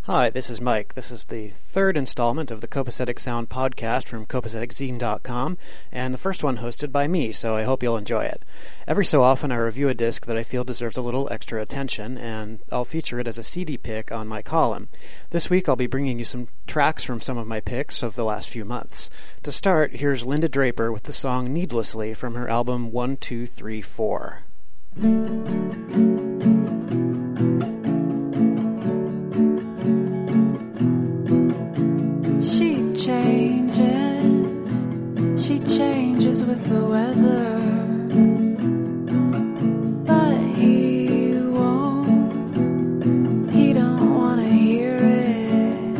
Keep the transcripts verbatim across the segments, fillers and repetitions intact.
Hi, this is Mike. This is the third installment of the Copacetic Sound podcast from copacetic zine dot com, and the first one hosted by me, so I hope you'll enjoy it. Every so often I review a disc that I feel deserves a little extra attention, and I'll feature it as a C D pick on my column. This week I'll be bringing you some tracks from some of my picks of the last few months. To start, here's Linda Draper with the song Needlessly from her album one two three four. She changes, she changes with the weather, but he won't, he don't want to hear it.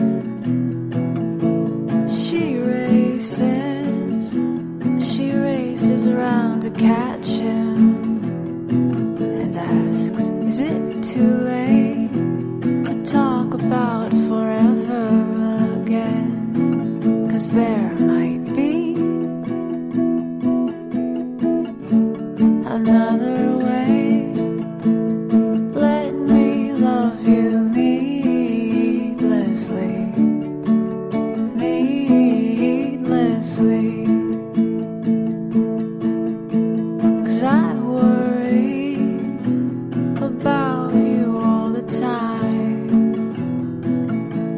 She races, she races around to catch him and asks, is it too late to talk about forever again? 'Cause there might be another way. Let me love you needlessly, needlessly. 'Cause I worry about you all the time.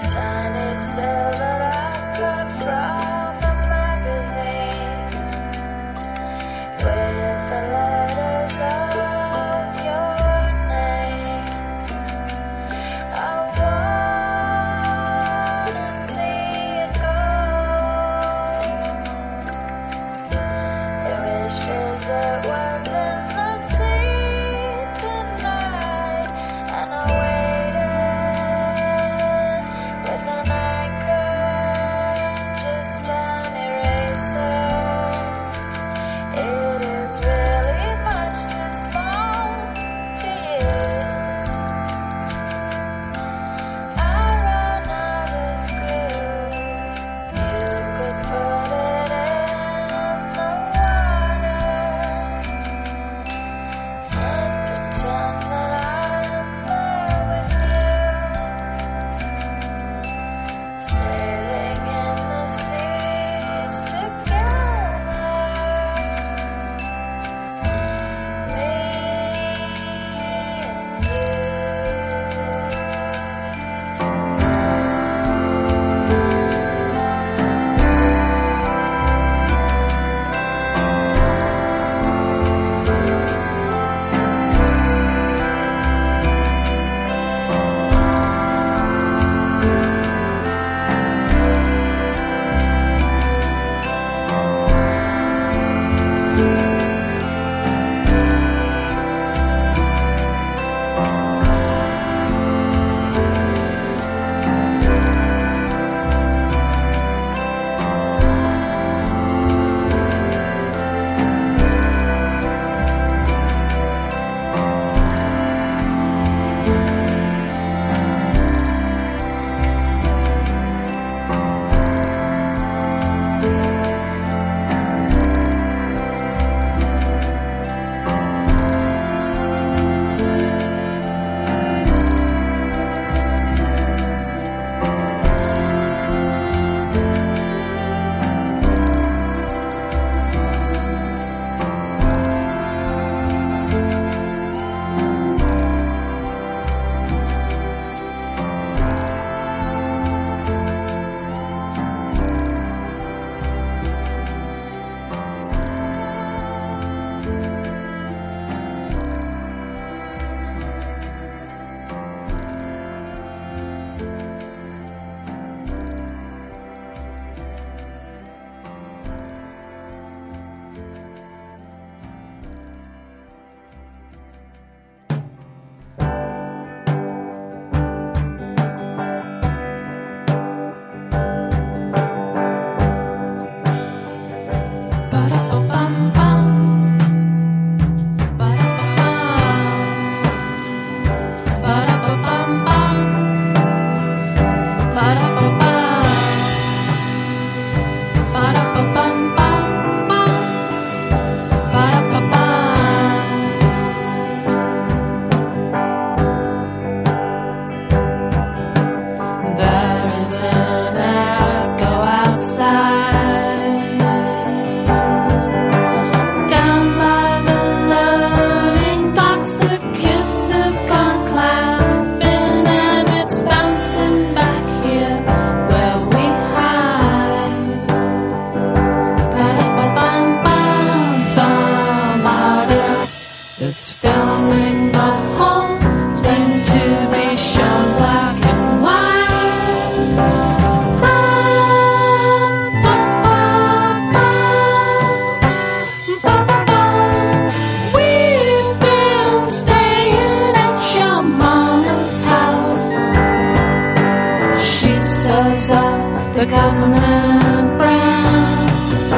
the government brand,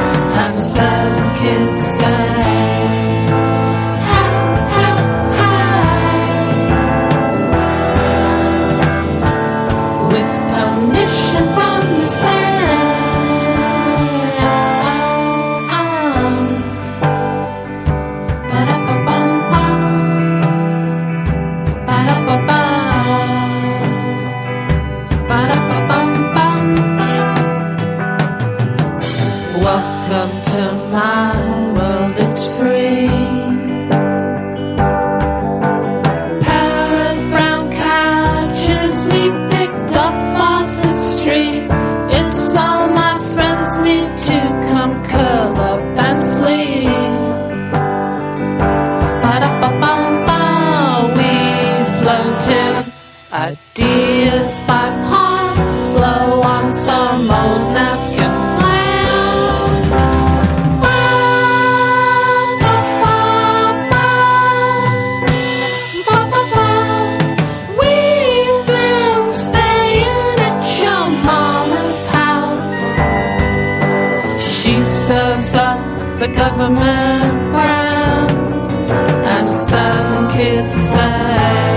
and seven kids say, hey, hey, hey, with permission from the stand. Ba-da-ba-bum-bum, ba-da-ba-ba, ba-da-ba-bum-bum. Ideas by Pablo on some old napkin lamp. We've been staying at your mama's house. She serves up the government brand, and seven kids say,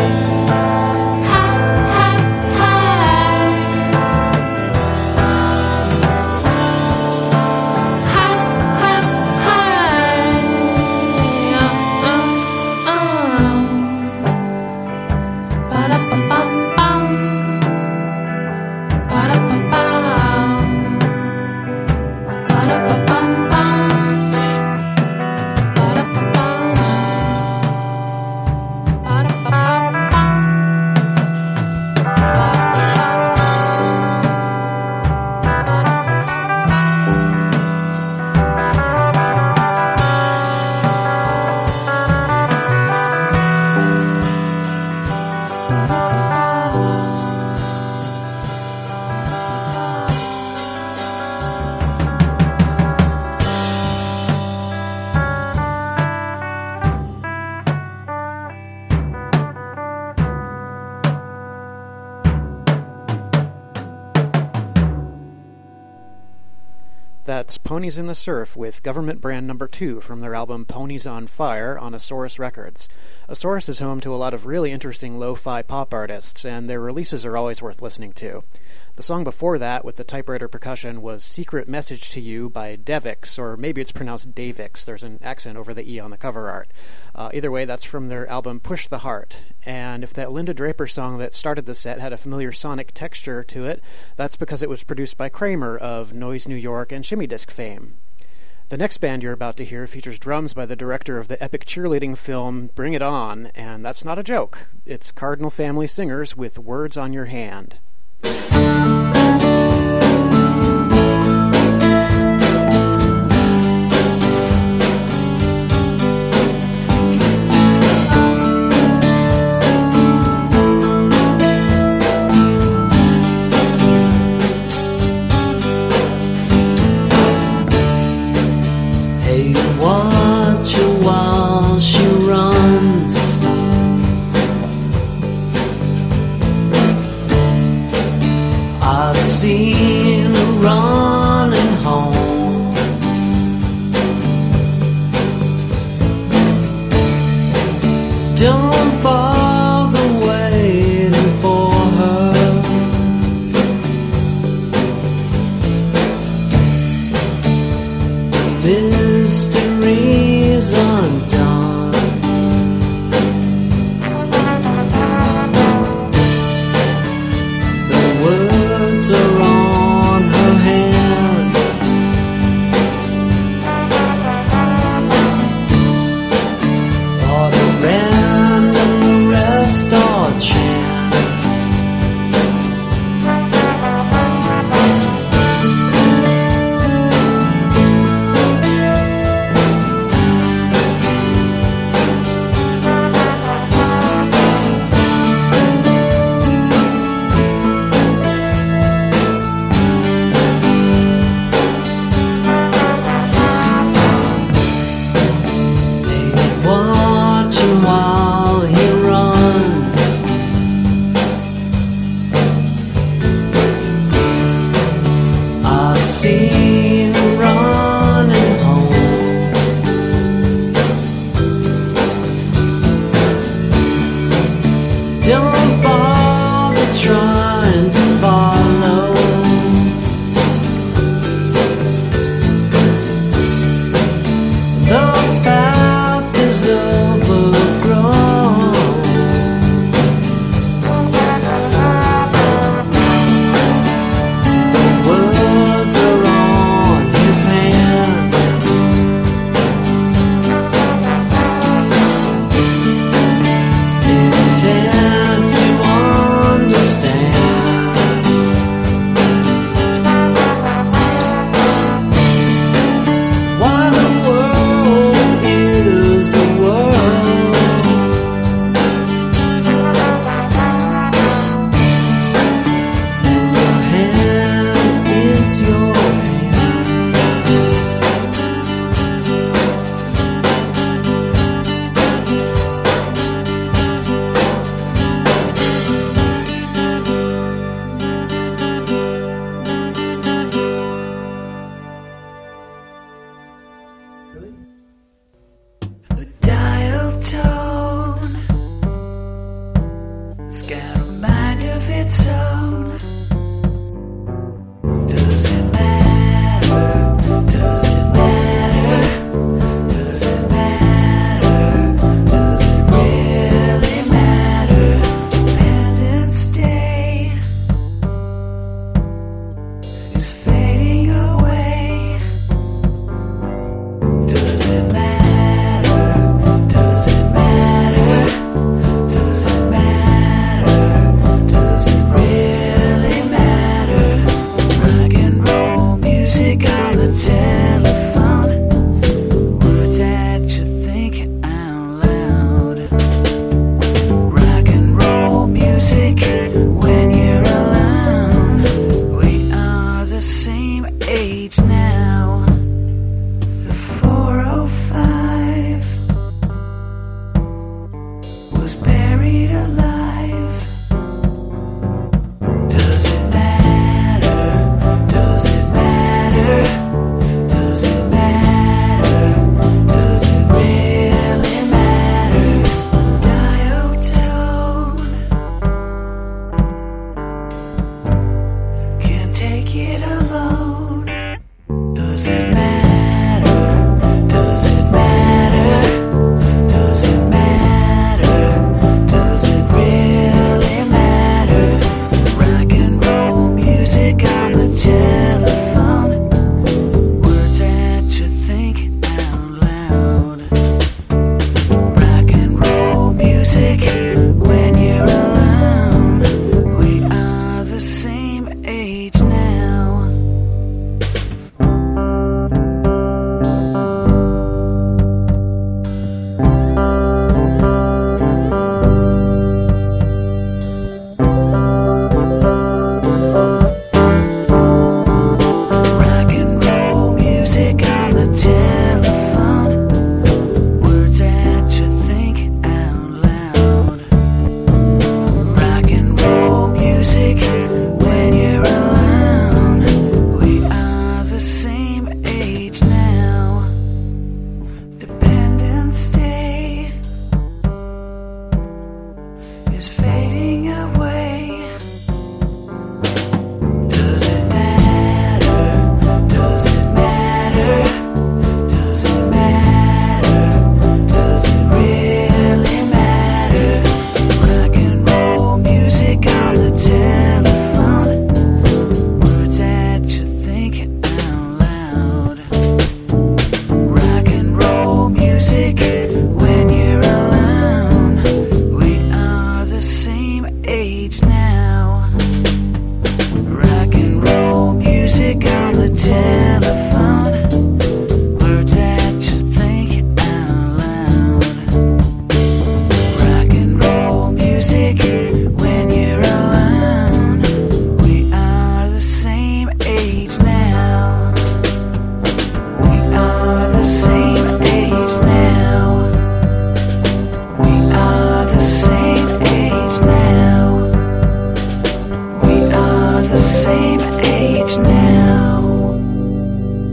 That's Ponies in the Surf with Government Brand Number two from their album Ponies on Fire on Asaurus Records. Asaurus is home to a lot of really interesting lo-fi pop artists, and their releases are always worth listening to. The song before that, with the typewriter percussion, was Secret Message to You by Devix, or maybe it's pronounced Davix. There's an accent over the E on the cover art. Uh, either way, that's from their album Push the Heart. And if that Linda Draper song that started the set had a familiar sonic texture to it, that's because it was produced by Kramer of Noise New York and Shimmy Disc fame. The next band you're about to hear features drums by the director of the epic cheerleading film Bring It On, and that's not a joke. It's Cardinal Family Singers with Words on Your Hand. Hey, watch her while she runs. I've seen her running home. Don't bother waiting for her. Mysteries undone. The words are on her hand. All the random, the rest are chance. Watch him while he runs. I've seen him running home. Don't bother trying to follow. The path is overgrown. The words are on his hand. Intent to understand. Why the world is the world. It's got a mind of its own. Does it matter? Does it matter? Does it matter? Does it really matter? Independence Day is fading away. Does it matter? Does it matter? Does it matter? Does it really matter? Rock and roll music on the telephone. Words that you think out loud. Rock and roll music when you're alone. We are the same age now. The four oh five was buried alive. Does it matter? Does it matter? Does it matter? Does it really matter? Dial tone can't take it alone. Does it matter? Does it matter? Does it matter? Does it really matter? Rock and roll music on the telephone. Words that you think out loud. Rock and roll music when you're alone. We are the same age now. Rock and roll music on the telephone. Words that you think out loud. Rock and roll music when you're alone. We are the same age now. Independence Day is fading away. Does it matter? Does it matter? Does it matter? Does it really matter? Rock and roll music on the telephone. Words that you think out loud. Rock and roll music when you're alone. We are the same age now. Rock and roll music on the telephone. Words that you think out loud. Rock and roll music when you're alone. We are the same age now. We are the same age now. We are the same age now. We are the same age now.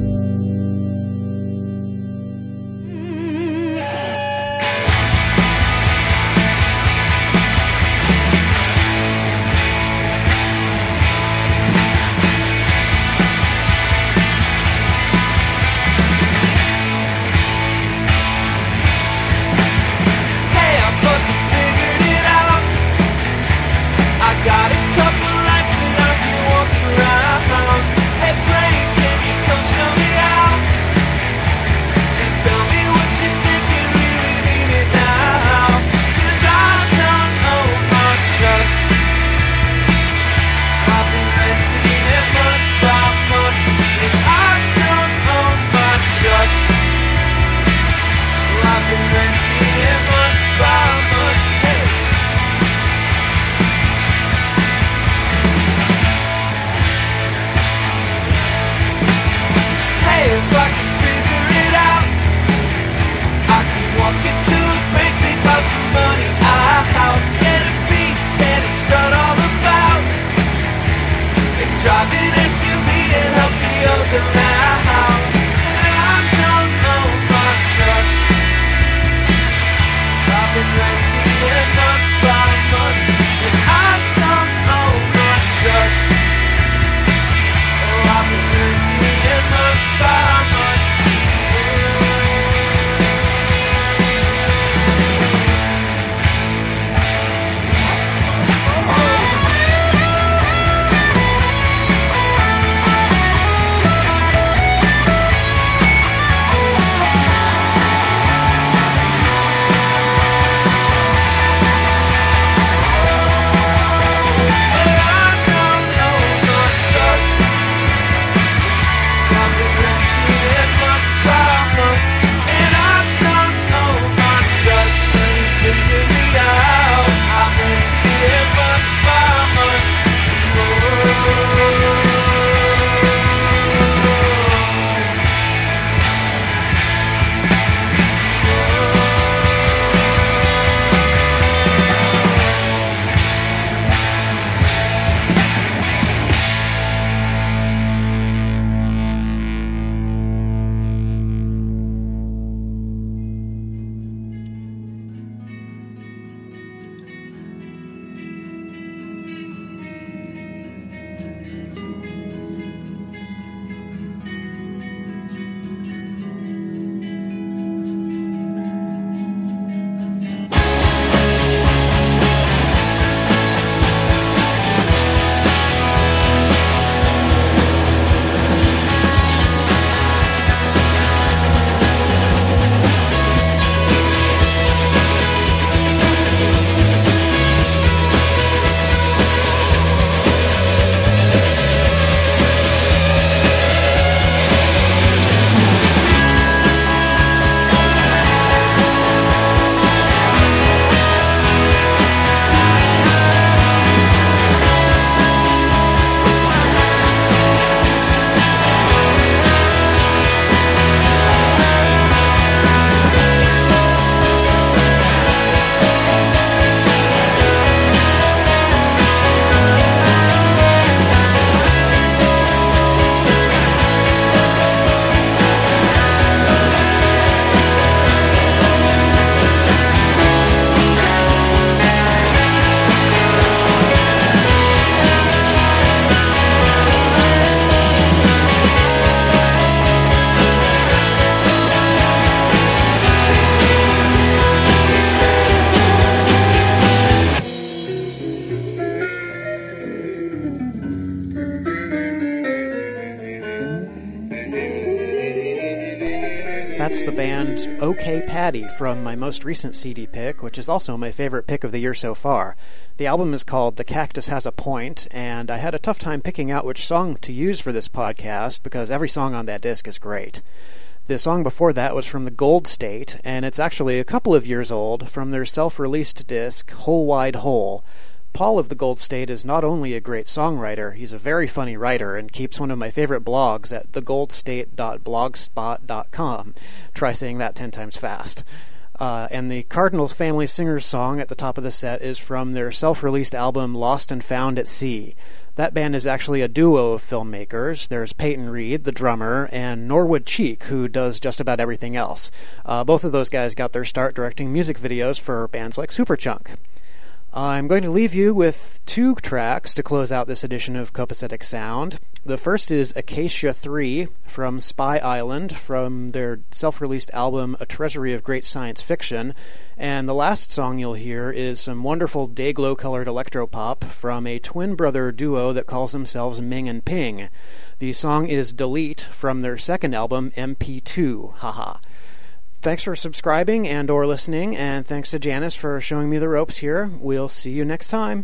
that's the band OK Patty from my most recent C D pick, which is also my favorite pick of the year so far. The album is called The Cactus Has a Point, and I had a tough time picking out which song to use for this podcast because every song on that disc is great. The song before that was from the Gold State, and it's actually a couple of years old, from their self-released disc, Whole Wide Hole. Paul of the Gold State is not only a great songwriter, he's a very funny writer and keeps one of my favorite blogs at the gold state dot blogspot dot com. Try saying that ten times fast. Uh, and the Cardinal Family Singers song at the top of the set is from their self-released album Lost and Found at Sea. That band is actually a duo of filmmakers. There's Peyton Reed, the drummer, and Norwood Cheek, who does just about everything else. Uh, both of those guys got their start directing music videos for bands like Superchunk. I'm going to leave you with two tracks to close out this edition of Copacetic Sound. The first is Acacia three from Spy Island from their self-released album A Treasury of Great Science Fiction. And the last song you'll hear is some wonderful day-glow-colored electropop from a twin-brother duo that calls themselves Ming and Ping. The song is Delete from their second album, M P two. Haha. Thanks for subscribing and or listening, and thanks to Janice for showing me the ropes here. We'll see you next time.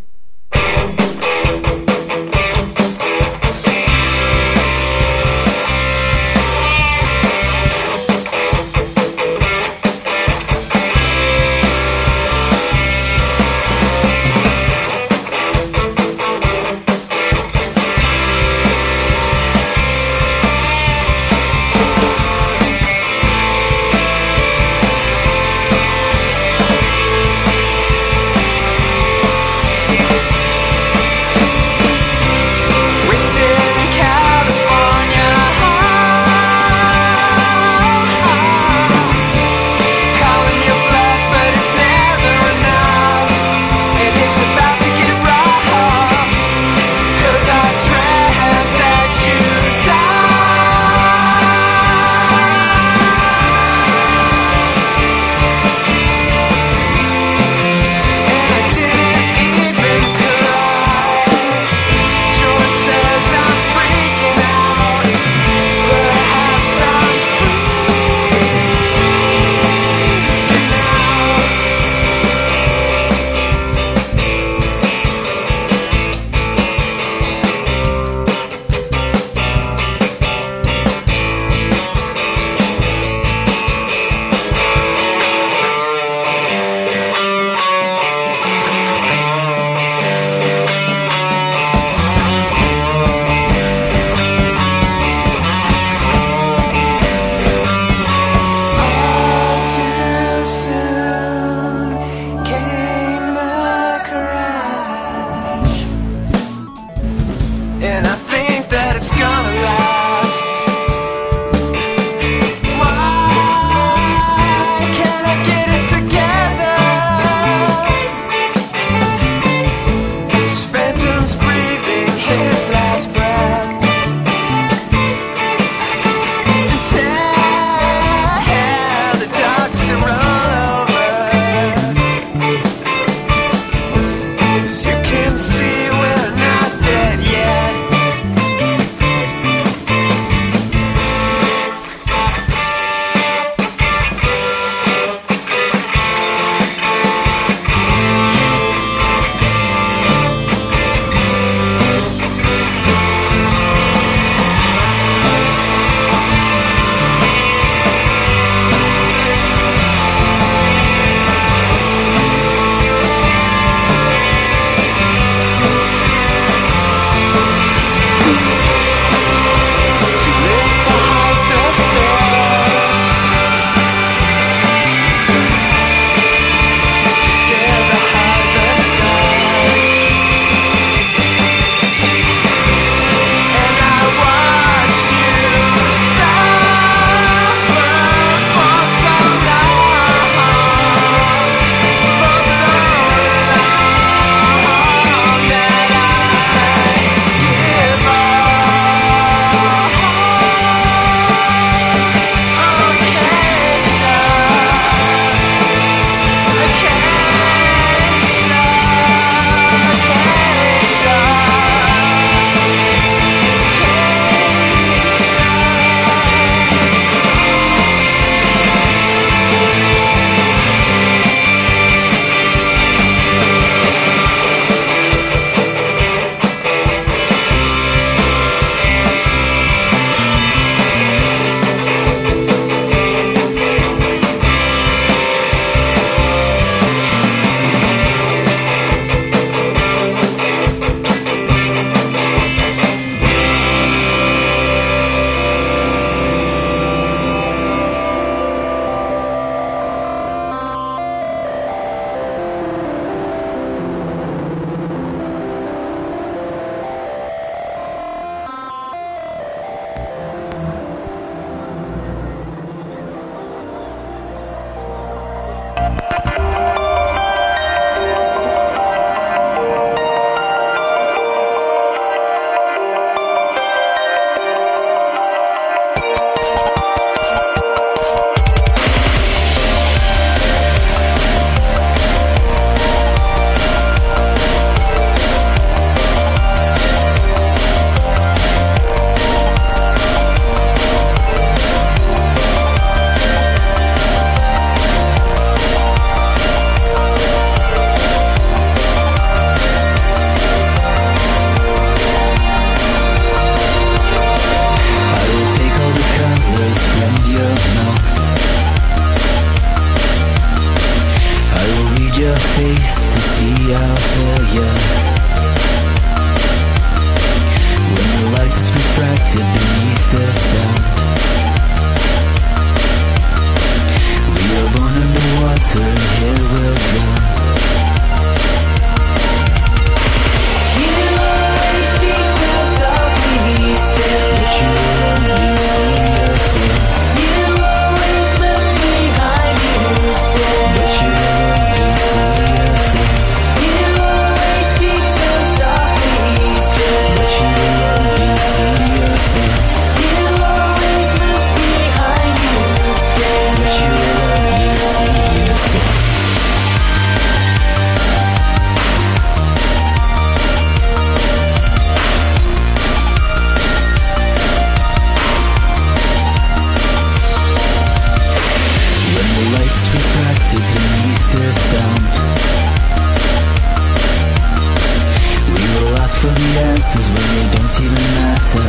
for the answers when they don't even matter.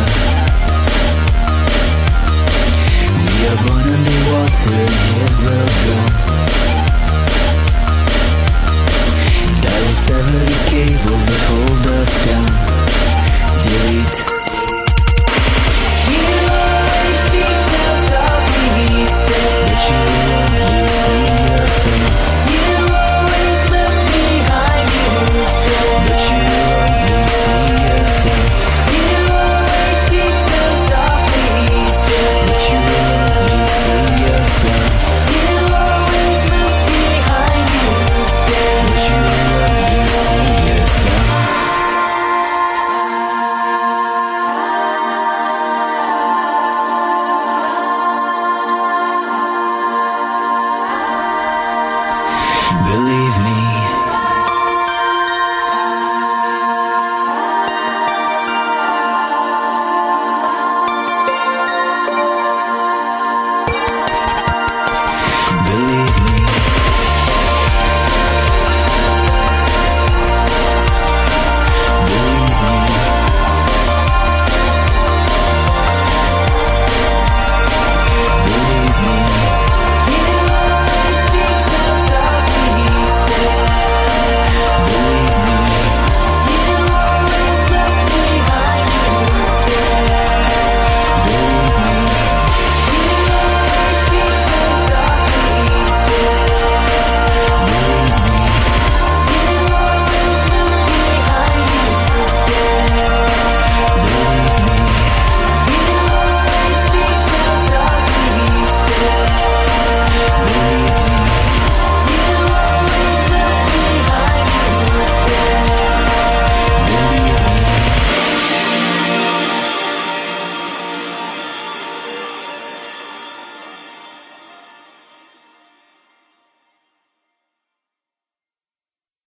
We are born underwater and hear the drum. Dial sever these cables